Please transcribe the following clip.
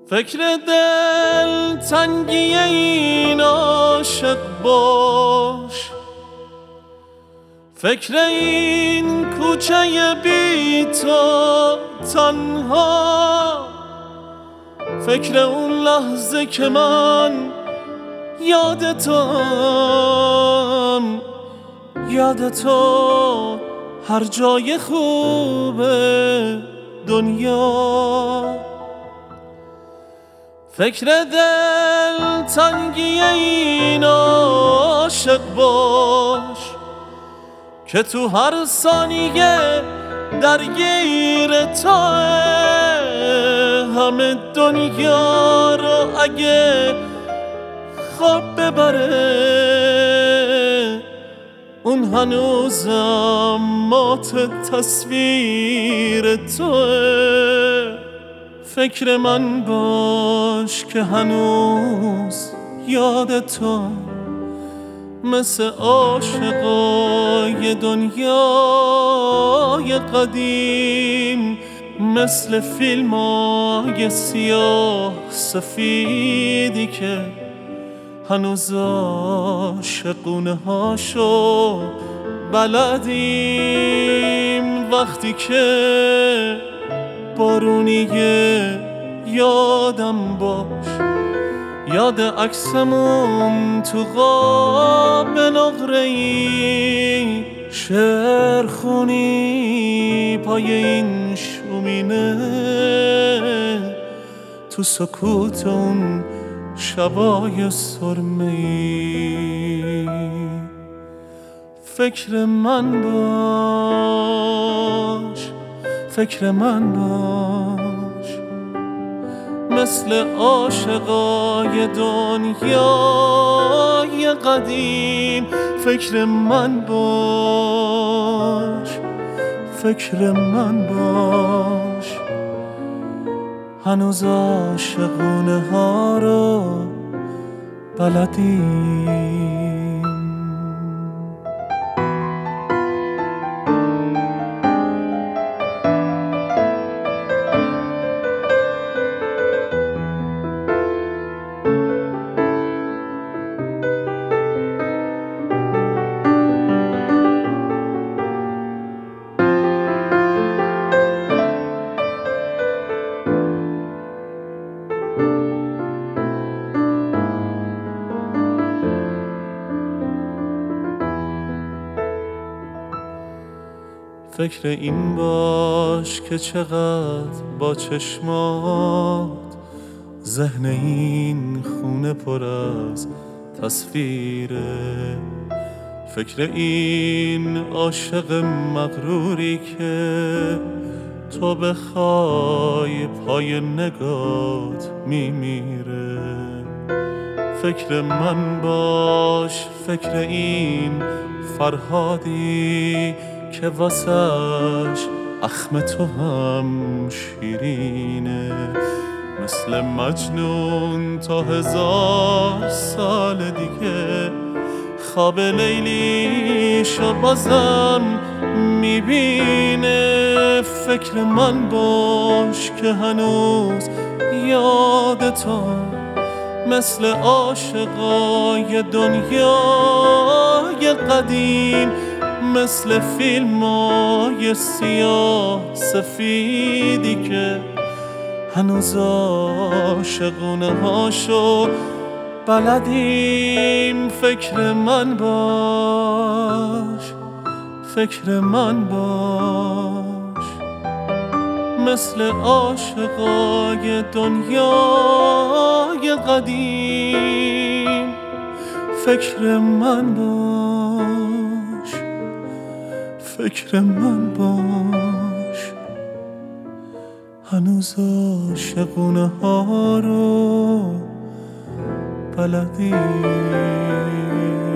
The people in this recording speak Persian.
فکر دل تنگی این عاشق باش، فکر این کوچه بی تو تنها، فکر اون لحظه که من یادتم، یاد تو هر جای خوب دنیا. فکر دل تنگی این عاشق باش که تو هر ثانیه درگیر توه، همه دنیا رو اگه خواب ببره اون هنوزم مات تصویر توه. فکر من باش که هنوز یاد تو، مثل عاشقای دنیای قدیم، مثل فیلمای سیاه سفیدی که هنوز عاشقونه هاشو بلدیم. وقتی که بارونیه یادم باش، یاد عکسمون تو قاب نقره‌ای، شعر خونی پای این شومینه، تو سکوت اون شبای سرمه‌ای. فکر من باش، فکر من باش، مثل عاشقای دنیای قدیم. فکر من باش، فکر من باش، هنوز عاشقونه ها رو بلدیم. فکر این باش که چقدر با چشمات ذهن این خونه پر از تصویره. فکر این عاشق مغروری که تو بخوای پای نگات میمیره. فکر من باش، فکر این فرهادی که واسش اخم تو هم شیرینه، مثل مجنون تا 1000 سال دیگه خواب لیلیشو بازم میبینه. فکر من باش که هنوز یاد تو، مثل عاشقای دنیای قدیم، مثل فیلمای سیاه سفیدی که هنوز عاشقونه هاشو بلدیم. فکر من باش، فکر من باش، مثل عاشقای دنیای قدیم. فکر من باش، فکر من باش، هنوز عاشقونه ها رو بلدیم.